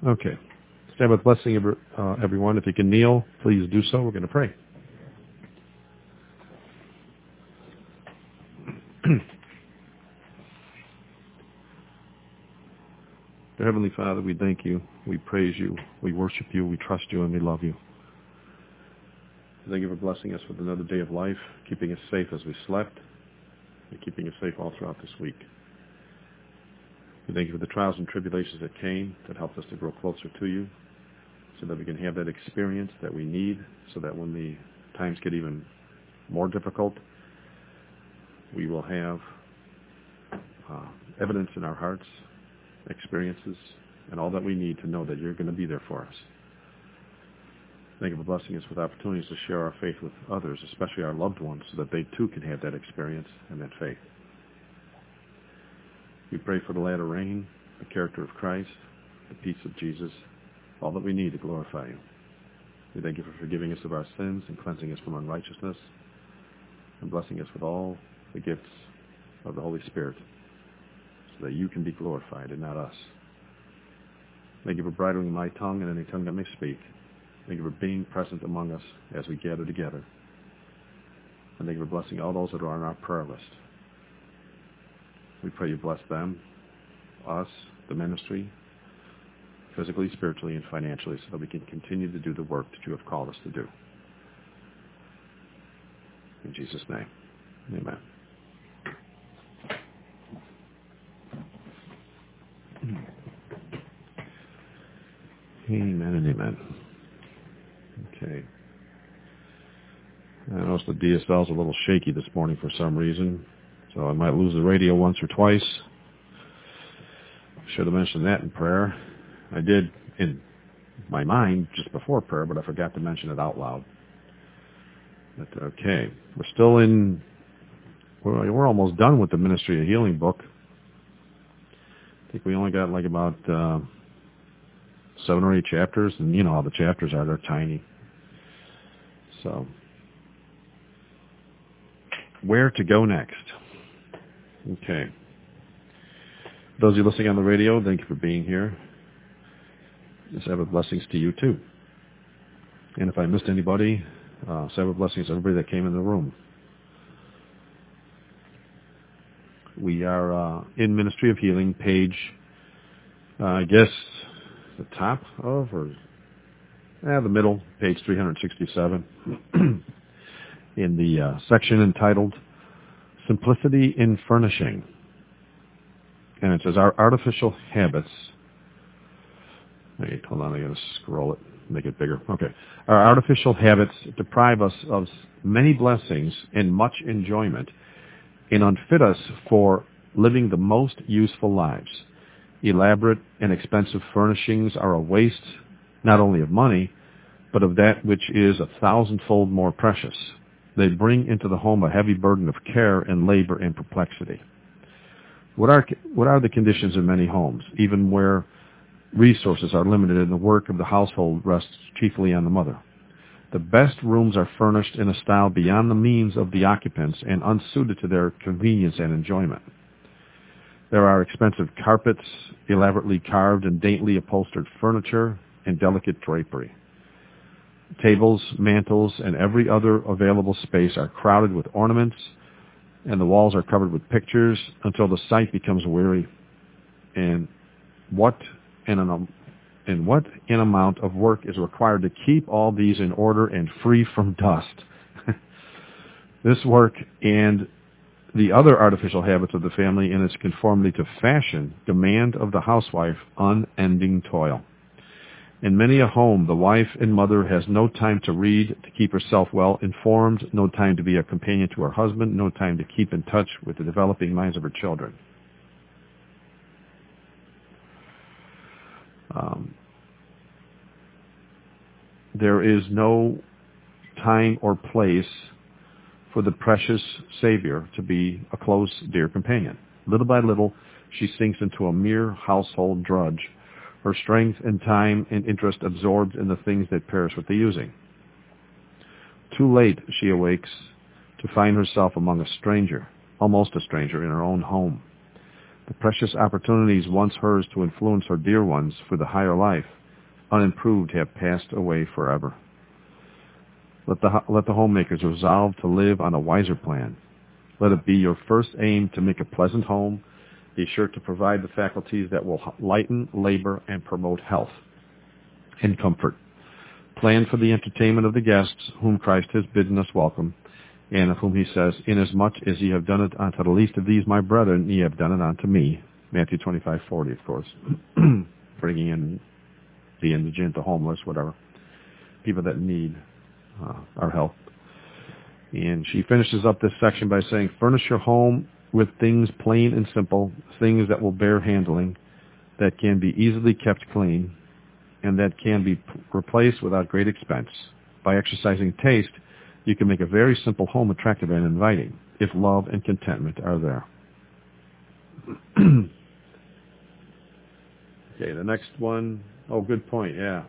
Okay. Sabbath blessing, everyone. If you can kneel, please do so. We're going to pray. Dear Heavenly Father, we thank you, we praise you, we worship you, we trust you, and we love you. Thank you for blessing us with another day of life, keeping us safe as we slept, and keeping us safe all throughout this week. We thank you for the trials and tribulations that came, that helped us to grow closer to you, so that we can have that experience that we need, so that when the times get even more difficult, we will have evidence in our hearts, experiences, and all that we need to know that you're going to be there for us. Thank you for blessing us with opportunities to share our faith with others, especially our loved ones, so that they too can have that experience and that faith. We pray for the latter rain, the character of Christ, the peace of Jesus, all that we need to glorify you. We thank you for forgiving us of our sins and cleansing us from unrighteousness, and blessing us with all the gifts of the Holy Spirit, so that you can be glorified and not us. Thank you for bridling my tongue and any tongue that may speak. Thank you for being present among us as we gather together. And thank you for blessing all those that are on our prayer list. We pray you bless them, us, the ministry, physically, spiritually, and financially, so that we can continue to do the work that you have called us to do. In Jesus' name, amen. Amen and amen. Okay. I noticed the DSL's a little shaky this morning for some reason, so I might lose the radio once or twice. Should have mentioned that in prayer. I did in my mind just before prayer, but I forgot to mention it out loud. But okay, we're almost done with the Ministry of Healing book. I think we only got like about 7 or 8 chapters, and you know how the chapters are, they're tiny. So, where to go next? Okay. Those of you listening on the radio, thank you for being here. Sabbath blessings to you too. And if I missed anybody, Sabbath blessings to everybody that came in the room. We are in Ministry of Healing, page, I guess, the top of, or the middle, page 367, in the section entitled Simplicity in Furnishing. And it says, our artificial habits. Wait, hold on, I got to scroll it, make it bigger. Okay. Our artificial habits deprive us of many blessings and much enjoyment and unfit us for living the most useful lives. Elaborate and expensive furnishings are a waste not only of money, but of that which is 1,000-fold more precious. They bring into the home a heavy burden of care and labor and perplexity. What are the conditions in many homes, even where resources are limited and the work of the household rests chiefly on the mother? The best rooms are furnished in a style beyond the means of the occupants and unsuited to their convenience and enjoyment. There are expensive carpets, elaborately carved and daintily upholstered furniture, and delicate drapery. Tables, mantels, and every other available space are crowded with ornaments, and the walls are covered with pictures until the sight becomes weary. And what an amount of work is required to keep all these in order and free from dust. This work and the other artificial habits of the family in its conformity to fashion demand of the housewife unending toil. In many a home, the wife and mother has no time to read, to keep herself well informed, no time to be a companion to her husband, no time to keep in touch with the developing minds of her children. There is no time or place for the precious Savior to be a close, dear companion. Little by little, she sinks into a mere household drudge, her strength and time and interest absorbed in the things that perish with the using. Too late she awakes to find herself among a stranger, almost a stranger, in her own home. The precious opportunities once hers to influence her dear ones for the higher life, unimproved, have passed away forever. Let the homemakers resolve to live on a wiser plan. Let it be your first aim to make a pleasant home. Be sure to provide the faculties that will lighten labor and promote health and comfort. Plan for the entertainment of the guests whom Christ has bidden us welcome, and of whom he says, inasmuch as ye have done it unto the least of these my brethren, ye have done it unto me. Matthew 25:40, of course. Bringing in the indigent, the homeless, whatever. People that need our help. And she finishes up this section by saying, furnish your home with things plain and simple, things that will bear handling, that can be easily kept clean, and that can be replaced without great expense. By exercising taste, you can make a very simple home attractive and inviting, if love and contentment are there. Okay, the next one. Oh, good point, yeah.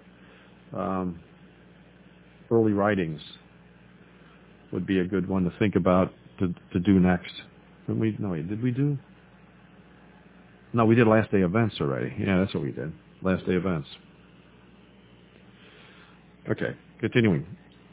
Early writings would be a good one to think about to do next. Did we do? No, we did last day events already. Yeah, that's what we did. Last day events. Okay, continuing.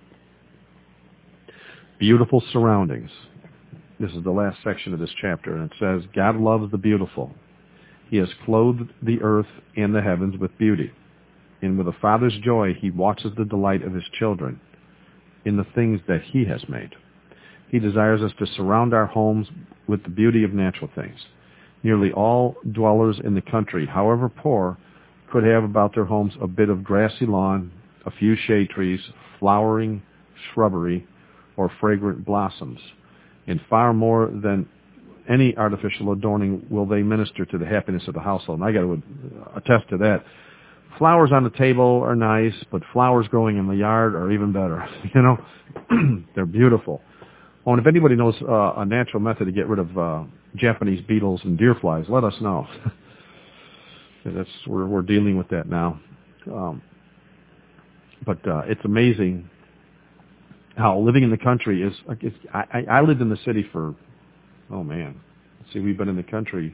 Beautiful surroundings. This is the last section of this chapter, and it says, God loves the beautiful. He has clothed the earth and the heavens with beauty. And with a father's joy, he watches the delight of his children in the things that he has made. He desires us to surround our homes with the beauty of natural things. Nearly all dwellers in the country, however poor, could have about their homes a bit of grassy lawn, a few shade trees, flowering shrubbery, or fragrant blossoms. And far more than any artificial adorning will they minister to the happiness of the household. And I got to attest to that. Flowers on the table are nice, but flowers growing in the yard are even better. You know, they're beautiful. Oh, and if anybody knows a natural method to get rid of Japanese beetles and deer flies, let us know. We're dealing with that now. But it's amazing how living in the country is. I lived in the city for, we've been in the country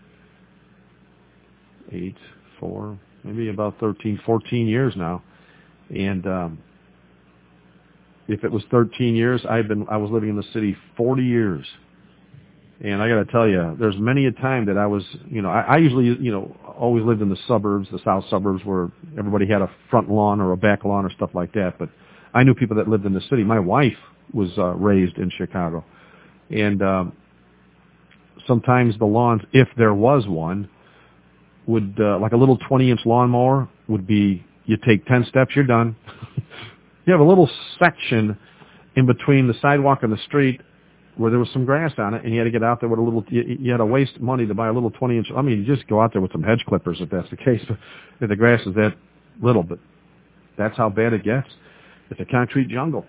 maybe about 13, 14 years now. And if it was 13 years, I was living in the city 40 years. And I got to tell you, there's many a time that I was, I usually, always lived in the suburbs, the south suburbs, where everybody had a front lawn or a back lawn or stuff like that. But I knew people that lived in the city. My wife was raised in Chicago. And sometimes the lawns, if there was one, would, like a little 20-inch lawnmower would be, you take 10 steps, you're done. You have a little section in between the sidewalk and the street where there was some grass on it, and you had to get out there with a little, you had to waste money to buy a little 20-inch, you just go out there with some hedge clippers if that's the case, if the grass is that little, but that's how bad it gets. It's a concrete jungle.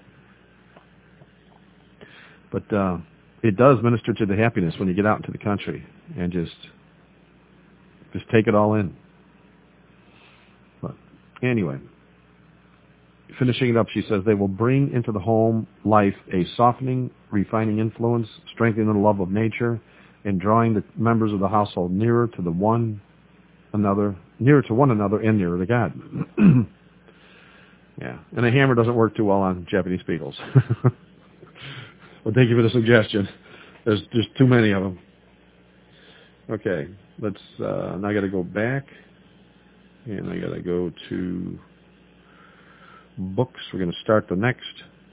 But it does minister to the happiness when you get out into the country and just take it all in. But anyway, finishing it up, she says, they will bring into the home life a softening, refining influence, strengthening the love of nature, and drawing the members of the household nearer to one another and nearer to God. Yeah, and a hammer doesn't work too well on Japanese beetles. Well, thank you for the suggestion. There's just too many of them. Okay, let's, now I got to go back, and I got to go to books. We're going to start the next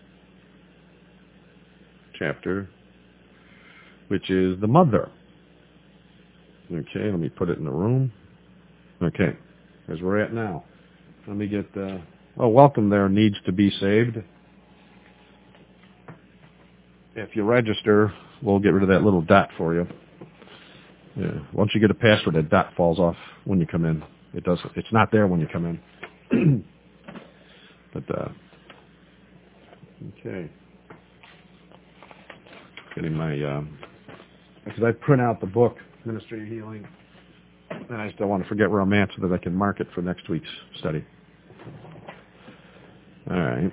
chapter, which is the mother. Okay, let me put it in the room. Okay, as we're at now. Let me get, welcome there, needs to be saved. If you register, we'll get rid of that little dot for you. Yeah. Once you get a password, that dot falls off when you come in. It's not there when you come in. But, okay. Getting my, because I print out the book, Ministry of Healing, and I just don't want to forget where I'm at so that I can mark it for next week's study. All right.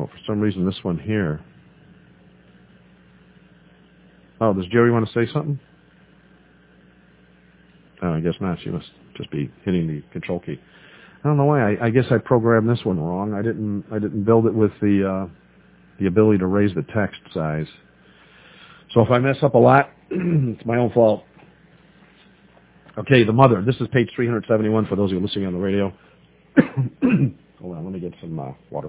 Oh, for some reason, this one here. Oh, does Jerry want to say something? Oh, I guess not. She must just be hitting the control key. I don't know why. I guess I programmed this one wrong. I didn't build it with the ability to raise the text size. So if I mess up a lot, it's my own fault. Okay, the mother. This is page 371 for those who are listening on the radio. Hold on, let me get some water.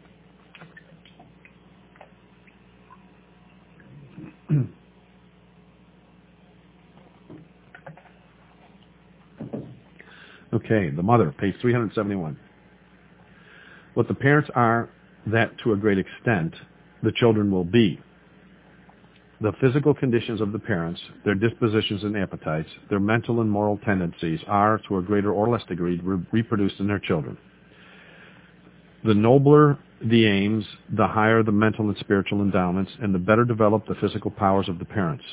Okay, the mother, page 371. What the parents are, that to a great extent, the children will be. The physical conditions of the parents, their dispositions and appetites, their mental and moral tendencies are, to a greater or less degree, reproduced in their children. The nobler the aims, the higher the mental and spiritual endowments, and the better developed the physical powers of the parents,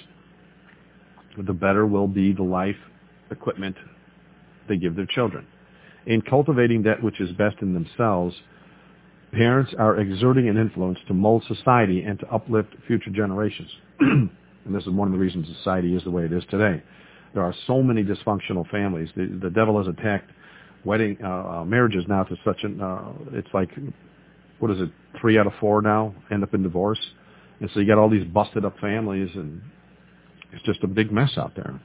the better will be the life equipment they give their children. In cultivating that which is best in themselves, parents are exerting an influence to mold society and to uplift future generations. And this is one of the reasons society is the way it is today. There are so many dysfunctional families. The devil has attacked marriages now to such it's like, what is it, 3 out of 4 now end up in divorce. And so you got all these busted up families, and it's just a big mess out there.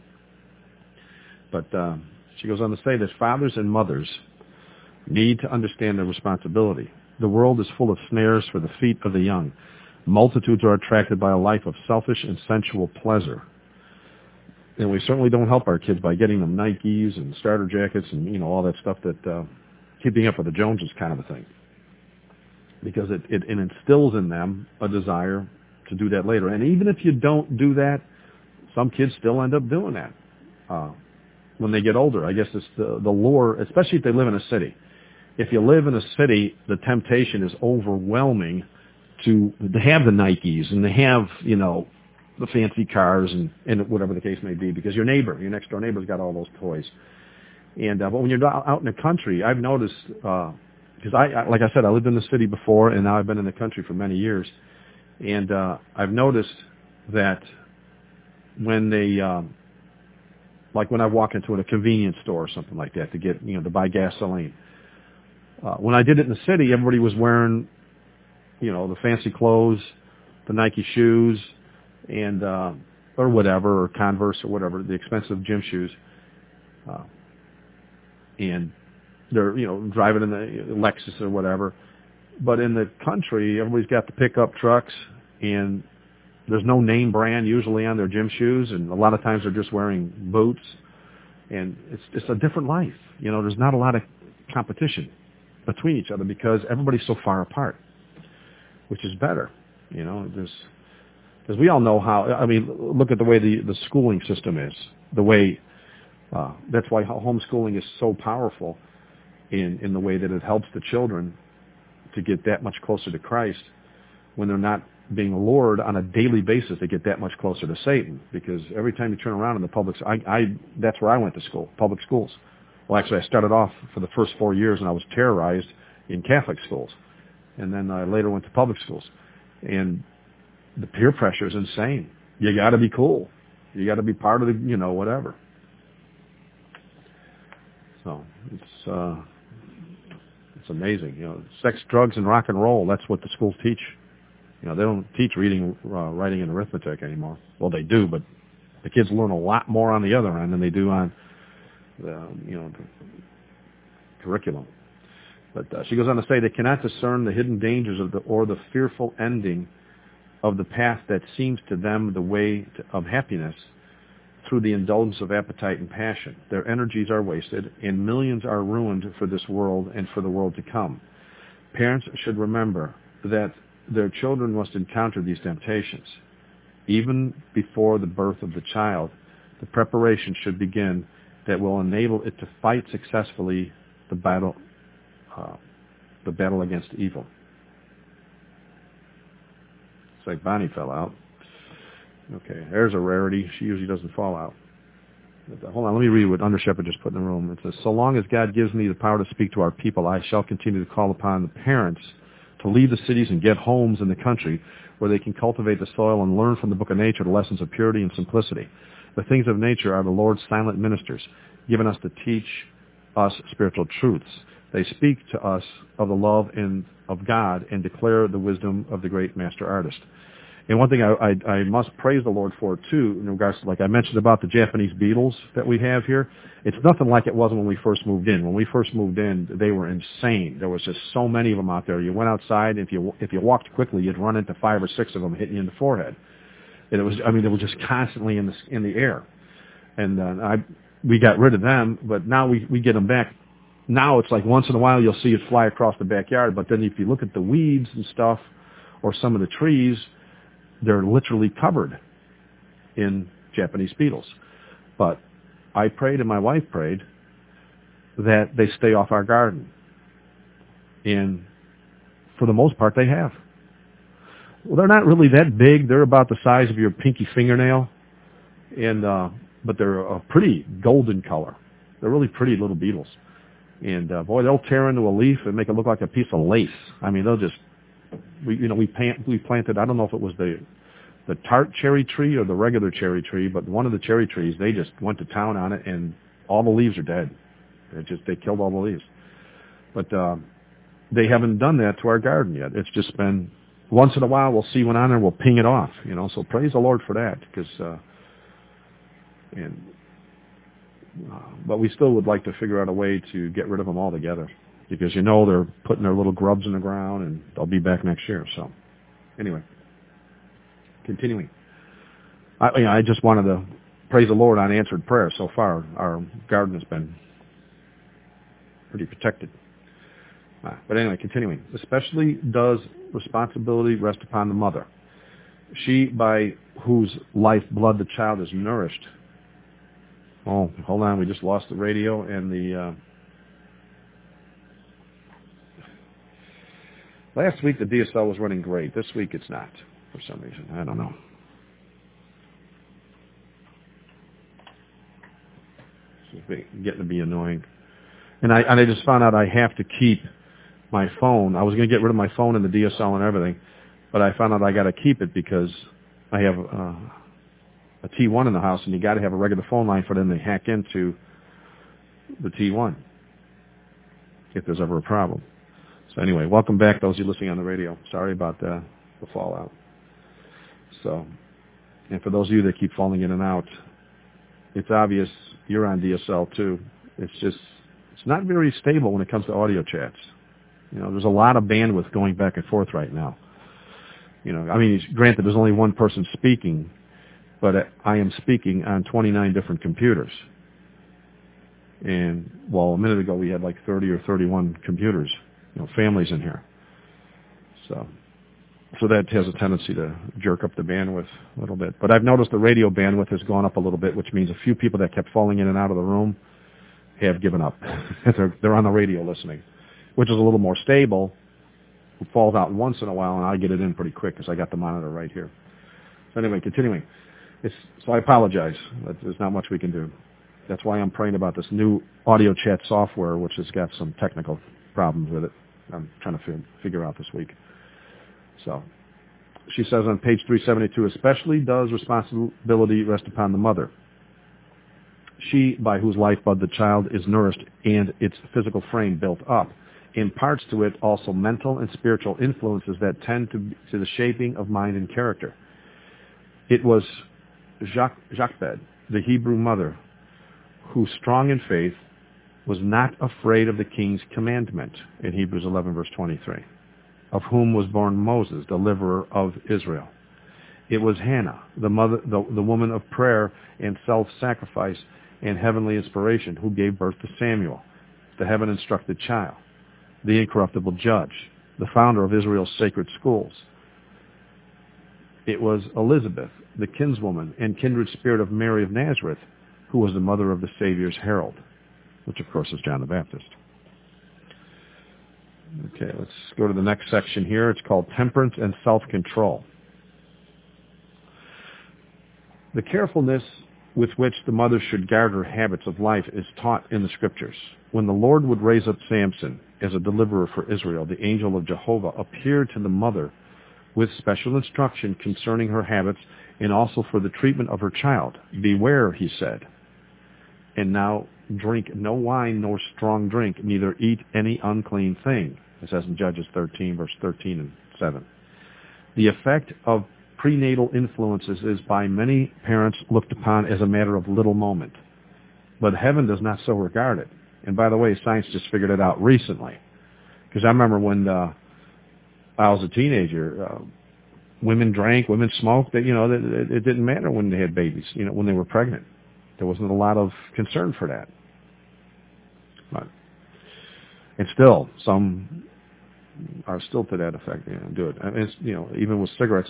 But she goes on to say that fathers and mothers need to understand their responsibility. The world is full of snares for the feet of the young. Multitudes are attracted by a life of selfish and sensual pleasure. And we certainly don't help our kids by getting them Nikes and starter jackets and, all that stuff that keeping up with the Joneses kind of a thing. Because it instills in them a desire to do that later. And even if you don't do that, some kids still end up doing that when they get older. I guess it's the lure, especially if they live in a city. If you live in a city, the temptation is overwhelming to have the Nikes and to have, the fancy cars and whatever the case may be, because your next door neighbor's got all those toys. And but when you're out in the country, I've noticed, because I like I said, I lived in the city before, and now I've been in the country for many years, and I've noticed that when they, like when I walk into a convenience store or something like that to get, to buy gasoline. When I did it in the city, everybody was wearing, the fancy clothes, the Nike shoes, and or whatever, or Converse or whatever, the expensive gym shoes, and they're driving in the Lexus or whatever. But in the country, everybody's got the pickup trucks, and there's no name brand usually on their gym shoes, and a lot of times they're just wearing boots, and it's a different life. There's not a lot of competition between each other because everybody's so far apart, which is better. Because we all know how, look at the way the schooling system is. The way, that's why homeschooling is so powerful in the way that it helps the children to get that much closer to Christ when they're not being lured on a daily basis to get that much closer to Satan. Because every time you turn around in the public, that's where I went to school, public schools. Well, actually, I started off for the first 4 years, and I was terrorized in Catholic schools. And then I later went to public schools. And the peer pressure is insane. You got to be cool. You got to be part of the, whatever. So it's amazing. Sex, drugs, and rock and roll. That's what the schools teach. They don't teach reading, writing, and arithmetic anymore. Well, they do, but the kids learn a lot more on the other end than they do on the curriculum. But she goes on to say they cannot discern the hidden dangers or the fearful ending of the path that seems to them the way of happiness through the indulgence of appetite and passion. Their energies are wasted, and millions are ruined for this world and for the world to come. Parents should remember that their children must encounter these temptations. Even before the birth of the child, the preparation should begin that will enable it to fight successfully the battle against evil. It's like Bonnie fell out. Okay, there's a rarity. She usually doesn't fall out. Hold on, let me read what Under Shepherd just put in the room. It says, so long as God gives me the power to speak to our people, I shall continue to call upon the parents to leave the cities and get homes in the country where they can cultivate the soil and learn from the book of nature the lessons of purity and simplicity. The things of nature are the Lord's silent ministers, given us to teach us spiritual truths. They speak to us of the love and of God and declare the wisdom of the great master artist. And one thing I must praise the Lord for, too, in regards to, like I mentioned about the Japanese beetles that we have here, it's nothing like it was when we first moved in. When we first moved in, they were insane. There was just so many of them out there. You went outside, and if you walked quickly, you'd run into 5 or 6 of them hitting you in the forehead. And it was, they were just constantly in the air. And we got rid of them, but now we get them back. Now it's like once in a while you'll see it fly across the backyard, but then if you look at the weeds and stuff, or some of the trees, they're literally covered in Japanese beetles. But I prayed and my wife prayed that they stay off our garden. And for the most part, they have. Well, they're not really that big. They're about the size of your pinky fingernail. But they're a pretty golden color. They're really pretty little beetles. And boy, they'll tear into a leaf and make it look like a piece of lace. They'll just, we planted, I don't know if it was the tart cherry tree or the regular cherry tree, but one of the cherry trees, they just went to town on it, and all the leaves are dead. They killed all the leaves. But they haven't done that to our garden yet. It's just been, once in a while we'll see one on there, we'll ping it off, so praise the Lord for that, because, but we still would like to figure out a way to get rid of them altogether, because they're putting their little grubs in the ground, and they'll be back next year. So anyway, continuing. I just wanted to praise the Lord on answered prayer. So far, our garden has been pretty protected. But anyway, continuing. Especially does responsibility rest upon the mother, she by whose life blood the child is nourished. Oh, hold on, we just lost the radio and the... Last week the DSL was running great. This week it's not, for some reason. I don't know. It's getting to be annoying. And I just found out I have to keep my phone. I was going to get rid of my phone and the DSL and everything, but I found out I got to keep it because I have a T1 in the house, and you got to have a regular phone line for them to hack into the T1 if there's ever a problem. So anyway, welcome back, those of you listening on the radio. Sorry about the fallout. So, and for those of you that keep falling in and out, it's obvious you're on DSL too. It's not very stable when it comes to audio chats. There's a lot of bandwidth going back and forth right now. Granted, there's only one person speaking, but I am speaking on 29 different computers. And, a minute ago we had like 30 or 31 computers, families in here. So that has a tendency to jerk up the bandwidth a little bit. But I've noticed the radio bandwidth has gone up a little bit, which means a few people that kept falling in and out of the room have given up. They're on the radio listening, which is a little more stable. It falls out once in a while, and I get it in pretty quick because I got the monitor right here. So anyway, continuing. So I apologize. There's not much we can do. That's why I'm praying about this new audio chat software, which has got some technical problems with it. I'm trying to figure out this week. So she says on page 372, especially does responsibility rest upon the mother, she by whose lifeblood the child is nourished and its physical frame built up, imparts to it also mental and spiritual influences that tend to the shaping of mind and character. It was Jochebed, the Hebrew mother, who, strong in faith, was not afraid of the king's commandment, in Hebrews 11, verse 23, of whom was born Moses, deliverer of Israel. It was Hannah, the woman of prayer and self-sacrifice and heavenly inspiration, who gave birth to Samuel, the heaven-instructed child, the incorruptible judge, the founder of Israel's sacred schools. It was Elizabeth, the kinswoman and kindred spirit of Mary of Nazareth, who was the mother of the Savior's herald, which of course is John the Baptist. Okay, let's go to the next section here. It's called Temperance and Self-Control. The carefulness with which the mother should guard her habits of life is taught in the Scriptures. When the Lord would raise up Samson as a deliverer for Israel, the angel of Jehovah appeared to the mother with special instruction concerning her habits and also for the treatment of her child. Beware, he said, and now drink no wine nor strong drink, neither eat any unclean thing. It says in Judges 13, verse 13 and 7. The effect of prenatal influences is by many parents looked upon as a matter of little moment. But heaven does not so regard it. And by the way, science just figured it out recently. Because I remember when I was a teenager, women drank, women smoked. It didn't matter when they had babies, when they were pregnant. There wasn't a lot of concern for that. But, and still, some are still to that effect. Do it. And it's, even with cigarettes,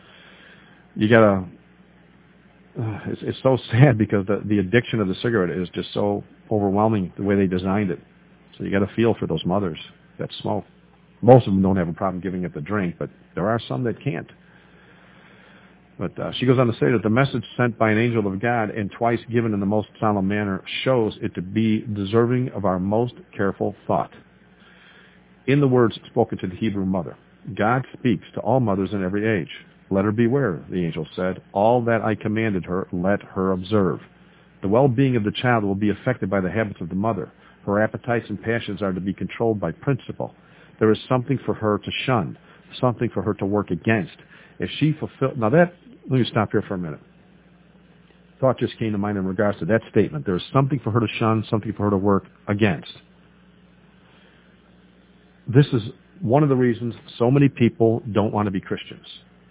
it's so sad because the addiction of the cigarette is just so overwhelming the way they designed it. So you got to feel for those mothers that smoke. Most of them don't have a problem giving it the drink, but there are some that can't. But she goes on to say that the message sent by an angel of God and twice given in the most solemn manner shows it to be deserving of our most careful thought. In the words spoken to the Hebrew mother, God speaks to all mothers in every age. Let her beware, the angel said. All that I commanded her, let her observe. The well-being of the child will be affected by the habits of the mother. Her appetites and passions are to be controlled by principle. There is something for her to shun, something for her to work against. If she fulfills... Now let me stop here for a minute. Thought just came to mind in regards to that statement. There is something for her to shun, something for her to work against. This is one of the reasons so many people don't want to be Christians.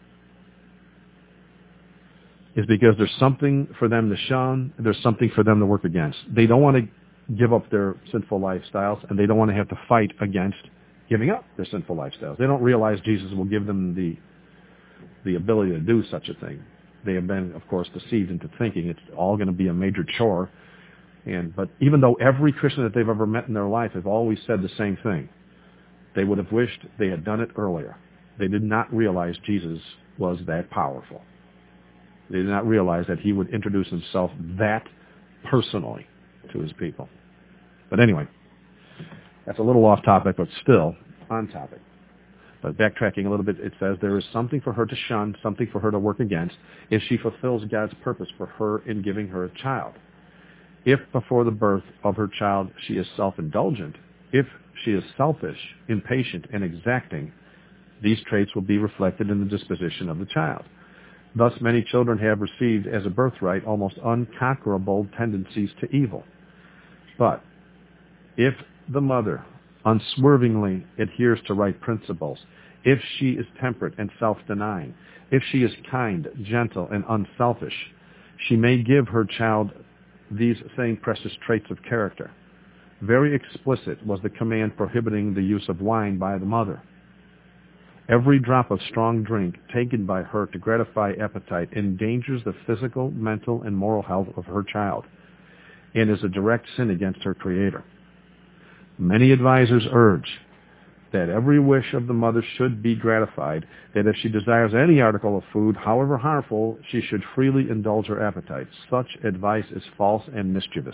Is because there's something for them to shun, there's something for them to work against. They don't want to give up their sinful lifestyles, and they don't want to have to fight against giving up their sinful lifestyles. They don't realize Jesus will give them the ability to do such a thing. They have been, of course, deceived into thinking it's all going to be a major chore. But even though every Christian that they've ever met in their life has always said the same thing, they would have wished they had done it earlier. They did not realize Jesus was that powerful. They did not realize that he would introduce himself that personally to his people. But anyway, that's a little off topic, but still on topic. But backtracking a little bit, it says there is something for her to shun, something for her to work against, if she fulfills God's purpose for her in giving her a child. If before the birth of her child she is self-indulgent, if she is selfish, impatient, and exacting, these traits will be reflected in the disposition of the child. Thus, many children have received as a birthright almost unconquerable tendencies to evil. But if the mother unswervingly adheres to right principles, if she is temperate and self-denying, if she is kind, gentle, and unselfish, she may give her child these same precious traits of character. Very explicit was the command prohibiting the use of wine by the mother. Every drop of strong drink taken by her to gratify appetite endangers the physical, mental, and moral health of her child and is a direct sin against her Creator. Many advisors urge that every wish of the mother should be gratified, that if she desires any article of food, however harmful, she should freely indulge her appetite. Such advice is false and mischievous.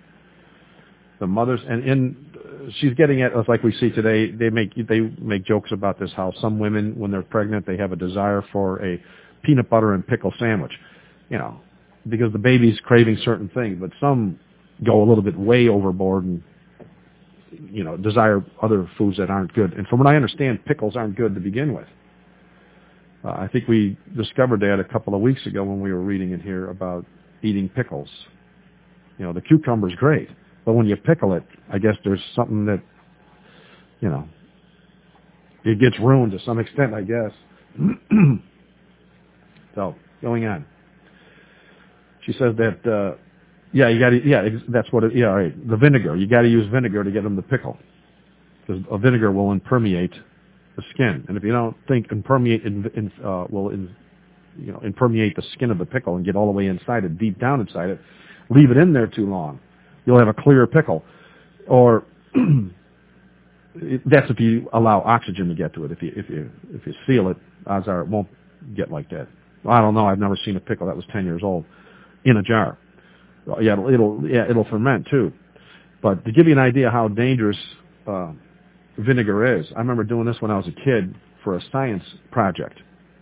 The mothers, and she's getting at, like we see today, they make jokes about this, how some women, when they're pregnant, they have a desire for a peanut butter and pickle sandwich, because the baby's craving certain things, but some go a little bit way overboard and, desire other foods that aren't good. And from what I understand, pickles aren't good to begin with. I think we discovered that a couple of weeks ago when we were reading in here about eating pickles. The cucumber's great. But when you pickle it, I guess there's something that, it gets ruined to some extent, I guess. So, going on. She says that, that's what it, right. The vinegar. You got to use vinegar to get them to pickle. Because a vinegar will impermeate the skin. And if you don't think impermeate the skin of the pickle and get all the way inside it, deep down inside it, leave it in there too long, you'll have a clear pickle. Or that's if you allow oxygen to get to it. If you seal it, odds are it won't get like that. Well, I don't know. I've never seen a pickle that was 10 years old in a jar. It'll ferment too. But to give you an idea how dangerous vinegar is, I remember doing this when I was a kid for a science project.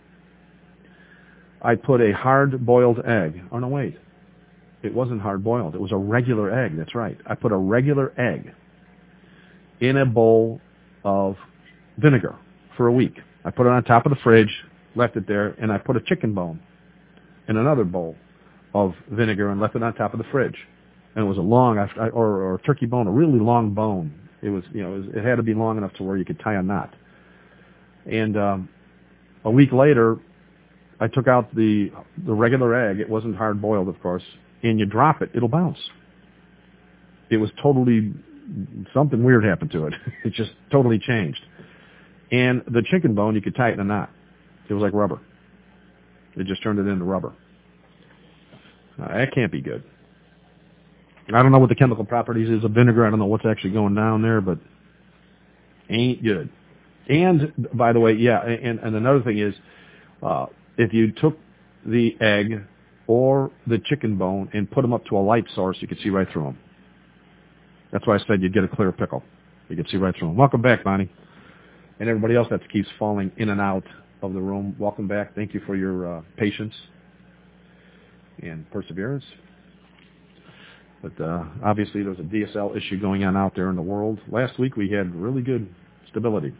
I put a hard-boiled egg. Oh, no, wait. It wasn't hard-boiled. It was a regular egg. That's right. I put a regular egg in a bowl of vinegar for a week. I put it on top of the fridge, left it there, and I put a chicken bone in another bowl of vinegar and left it on top of the fridge. And it was a long, or a turkey bone, a really long bone. It was, it had to be long enough to where you could tie a knot. And a week later, I took out the regular egg. It wasn't hard boiled, of course. And you drop it, it'll bounce. It was totally, something weird happened to it. It just totally changed. And the chicken bone, you could tie it in a knot. It was like rubber. It just turned it into rubber. That can't be good. I don't know what the chemical properties is of vinegar. I don't know what's actually going down there, but ain't good. And, by the way, and another thing is, if you took the egg or the chicken bone and put them up to a light source, you could see right through them. That's why I said you'd get a clear pickle. You could see right through them. Welcome back, Bonnie. And everybody else that keeps falling in and out of the room, welcome back. Thank you for your patience and perseverance. But obviously there's a DSL issue going on out there in the world. Last week we had really good stability.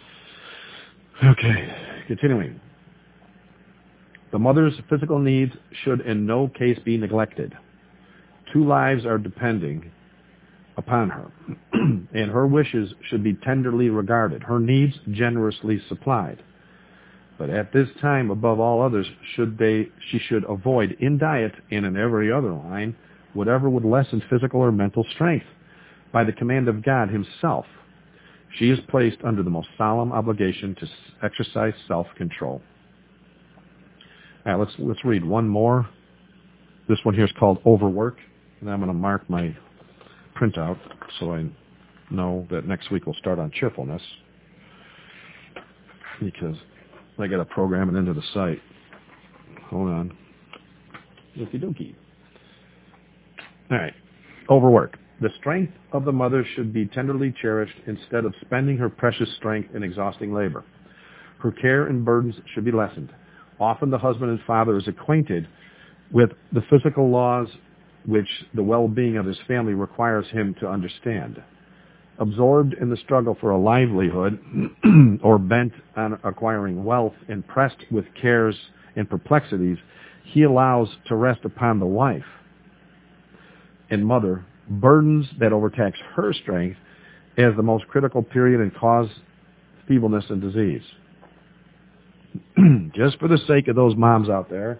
Okay, continuing. The mother's physical needs should in no case be neglected. 2 lives are depending upon her, and her wishes should be tenderly regarded, her needs generously supplied. But at this time, above all others, she should avoid in diet and in every other line whatever would lessen physical or mental strength. By the command of God himself, she is placed under the most solemn obligation to exercise self-control. All right, let's read one more. This one here is called Overwork, and I'm going to mark my printout so I know that next week we'll start on cheerfulness, because I got to program it into the site. Hold on. Okie dokie. All right. Overwork. The strength of the mother should be tenderly cherished instead of spending her precious strength in exhausting labor. Her care and burdens should be lessened. Often the husband and father is acquainted with the physical laws which the well-being of his family requires him to understand. Absorbed in the struggle for a livelihood or bent on acquiring wealth and pressed with cares and perplexities, he allows to rest upon the wife and mother burdens that overtax her strength as the most critical period and cause feebleness and disease. Just for the sake of those moms out there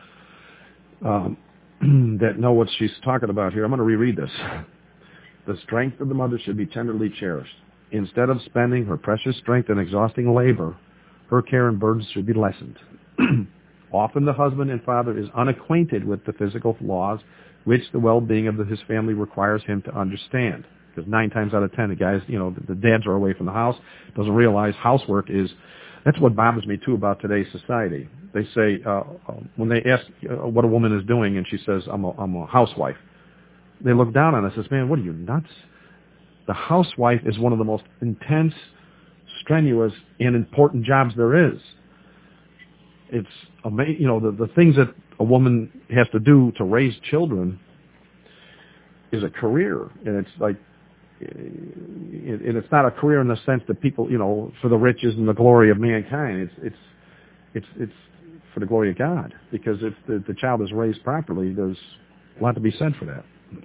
that know what she's talking about here, I'm going to reread this. The strength of the mother should be tenderly cherished. Instead of spending her precious strength in exhausting labor, her care and burdens should be lessened. Often the husband and father is unacquainted with the physical laws which the well-being of his family requires him to understand. Because 9 times out of 10, the guys, the dads are away from the house, doesn't realize housework is. That's what bothers me, too, about today's society. They say, when they ask what a woman is doing, and she says, I'm a housewife, they look down on us and say, man, what are you, nuts? The housewife is one of the most intense, strenuous, and important jobs there is. It's amazing, the things that a woman has to do to raise children is a career, and it's like, and it's not a career in the sense that people, for the riches and the glory of mankind. It's for the glory of God, because if the child is raised properly, there's a lot to be said for that.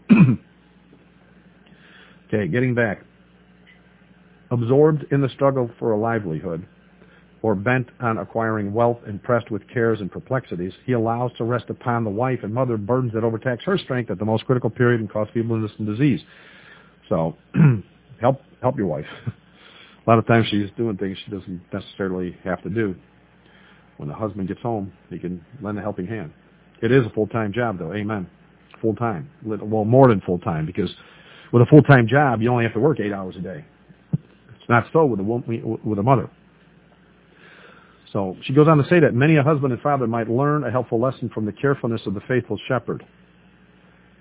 Okay, getting back. Absorbed in the struggle for a livelihood, or bent on acquiring wealth and pressed with cares and perplexities, he allows to rest upon the wife and mother burdens that overtax her strength at the most critical period and cause feebleness and disease. So, help your wife. A lot of times she's doing things she doesn't necessarily have to do. When the husband gets home, he can lend a helping hand. It is a full-time job, though. Amen. Full-time. Well, more than full-time, because with a full-time job, you only have to work 8 hours a day. It's not so with a mother. So she goes on to say that many a husband and father might learn a helpful lesson from the carefulness of the faithful shepherd.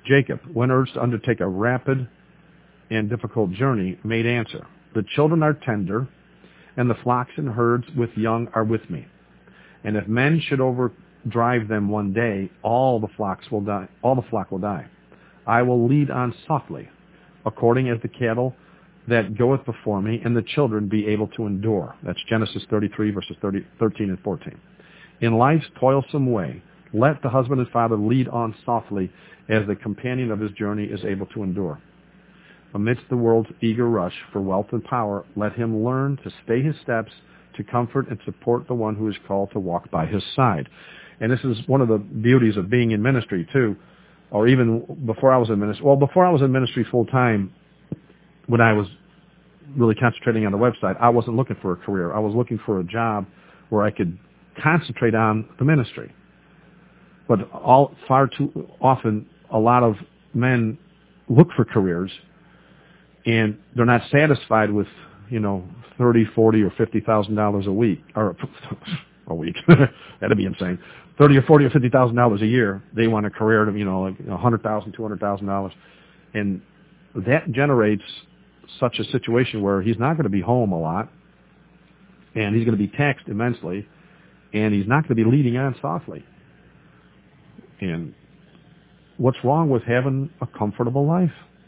Jacob, when urged to undertake a rapid and difficult journey, made answer, the children are tender, and the flocks and herds with young are with me. And if men should overdrive them one day, all the flock will die. I will lead on softly, according as the cattle that goeth before me, and the children be able to endure. That's Genesis 33, verses 13 and 14. In life's toilsome way, let the husband and father lead on softly, as the companion of his journey is able to endure. Amidst the world's eager rush for wealth and power, let him learn to stay his steps, to comfort and support the one who is called to walk by his side. And this is one of the beauties of being in ministry, too, or even before I was in ministry. Well, before I was in ministry full-time, when I was really concentrating on the website, I wasn't looking for a career. I was looking for a job where I could concentrate on the ministry. But far too often, a lot of men look for careers, and they're not satisfied with, $30, $40, or $50,000 a week, or a week. That'd be insane. $30 or $40 or $50,000 a year. They want a career of, like $100,000, $200,000, and that generates such a situation where he's not going to be home a lot, and he's going to be taxed immensely, and he's not going to be leading on softly. And what's wrong with having a comfortable life?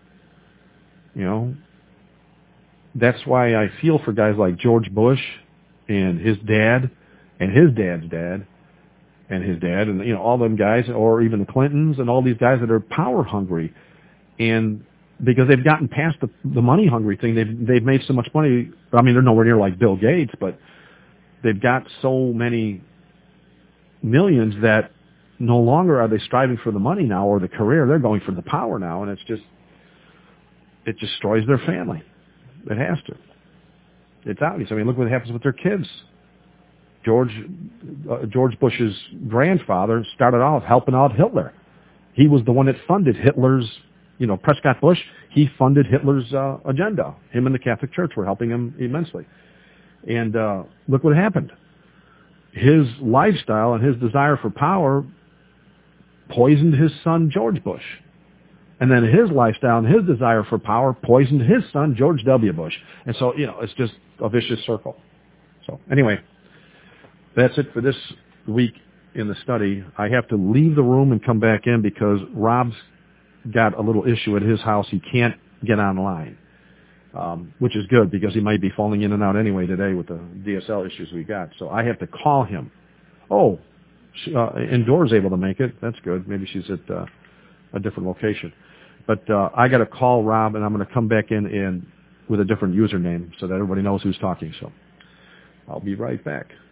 That's why I feel for guys like George Bush and his dad and his dad's dad and his dad and, all them guys, or even the Clintons and all these guys that are power hungry. And because they've gotten past the money hungry thing, they've made so much money. I mean, they're nowhere near like Bill Gates, but they've got so many millions that no longer are they striving for the money now or the career. They're going for the power now, and it destroys their family. It has to. It's obvious. I mean, look what happens with their kids. George Bush's grandfather started off helping out Hitler. He was the one that funded Hitler's, Prescott Bush. He funded Hitler's agenda. Him and the Catholic Church were helping him immensely. And look what happened. His lifestyle and his desire for power poisoned his son, George Bush. And then his lifestyle and his desire for power poisoned his son, George W. Bush. And so, it's just a vicious circle. So anyway, that's it for this week in the study. I have to leave the room and come back in because Rob's got a little issue at his house. He can't get online, which is good because he might be falling in and out anyway today with the DSL issues we got. So I have to call him. Oh, Indoor's able to make it. That's good. Maybe she's at a different location. But I got to call Rob, and I'm going to come back in with a different username so that everybody knows who's talking. So I'll be right back.